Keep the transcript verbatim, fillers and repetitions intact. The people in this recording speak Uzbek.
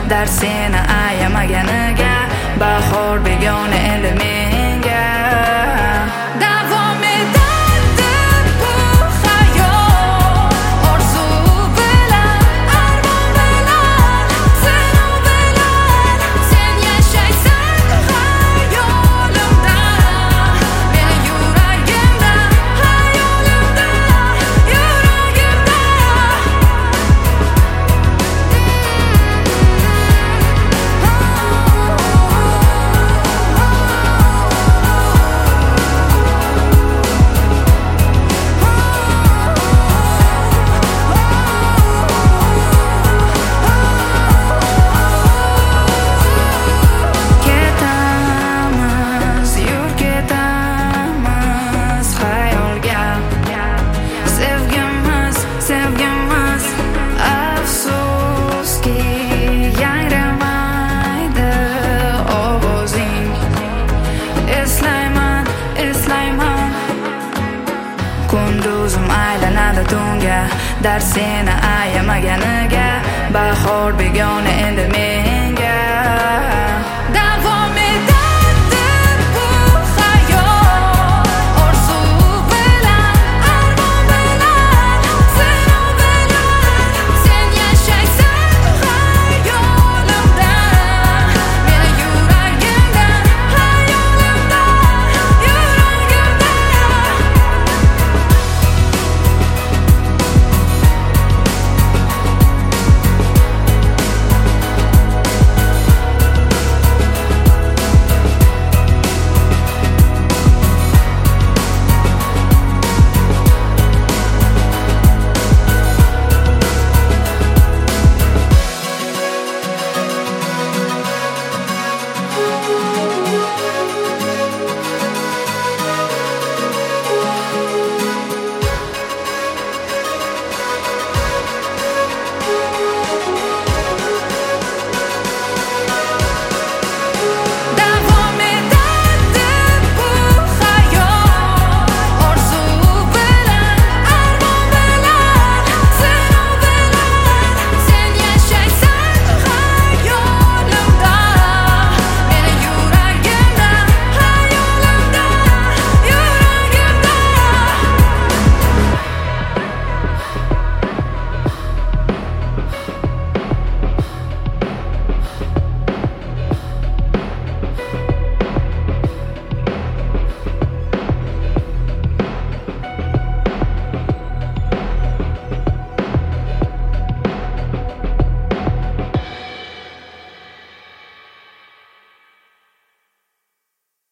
dard seni ayamaganiga, bahor begona endi menga. Davom etadi bu hayot, orzu bilan, armon bilan, seni bilan. Sen yashaysan hayolimda, meni yuragimda, hayolimda, yuragimda. Ketamiz, yur ketamiz xayolga. Sevgimiz, sevgimiz, afsuski yangramaydi ovozing. Eslayman, eslayman, kunduzim aylanadi tunga, dard seni ayamaganiga, bahor begona endi menga.